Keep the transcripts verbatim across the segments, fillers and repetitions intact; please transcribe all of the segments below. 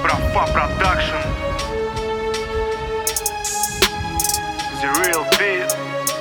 Брафа Продакшн. The Real Beat.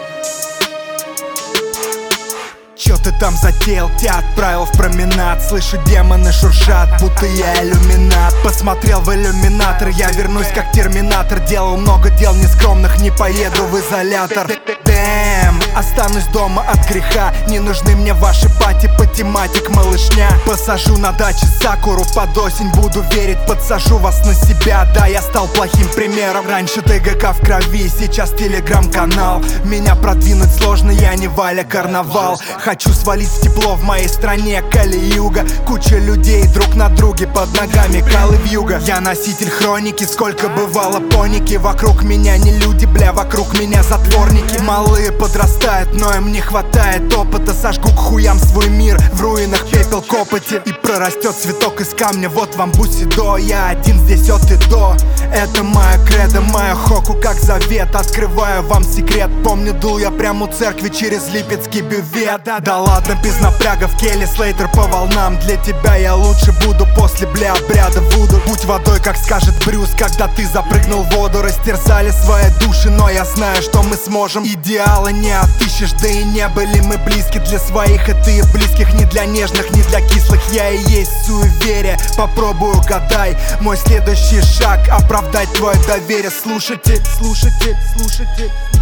Чё ты там затеял, тебя отправил в променад. Слышу, демоны шуршат, будто я иллюминат. Посмотрел в иллюминатор, я вернусь как терминатор. Делал много дел нескромных, не поеду в изолятор. Дэм, останусь дома от греха. Не нужны мне ваши пати по тематик, малышня. Посажу на даче сакуру под осень, буду верить, подсажу вас на себя. Да, я стал плохим примером. Раньше ТГК в крови, сейчас телеграм-канал. Меня продвинуть сложно, я не Валя Карнавал. Хочу свалить в тепло в моей стране, Кали-Юга. Куча людей друг на друге, под ногами калы-вьюга. Я носитель хроники, сколько бывало поники. Вокруг меня не люди, бля, вокруг меня затворники. Малые подрастают, но им не хватает опыта. Сожгу к хуям свой мир, в руинах пепел копоти. И прорастет цветок из камня, вот вам бусидо. Я один здесь от и до. Это моя кредо, моя хоку как завет. Открываю вам секрет, помню, дул я прямо у церкви через липецкий бювет. Да ладно, без напрягов, Келли Слейтер по волнам. Для тебя я лучше буду после, бля, обряда вуду. Будь водой, как скажет Брюс, когда ты запрыгнул в воду. Растерзали свои души, но я знаю, что мы сможем. Идеала не отыщешь, да и не были мы близки. Для своих и ты близких, не для нежных, не для кислых. Я и есть суеверие, попробую гадай. Мой следующий шаг — оправдать твое доверие. Слушайте, слушайте, слушайте.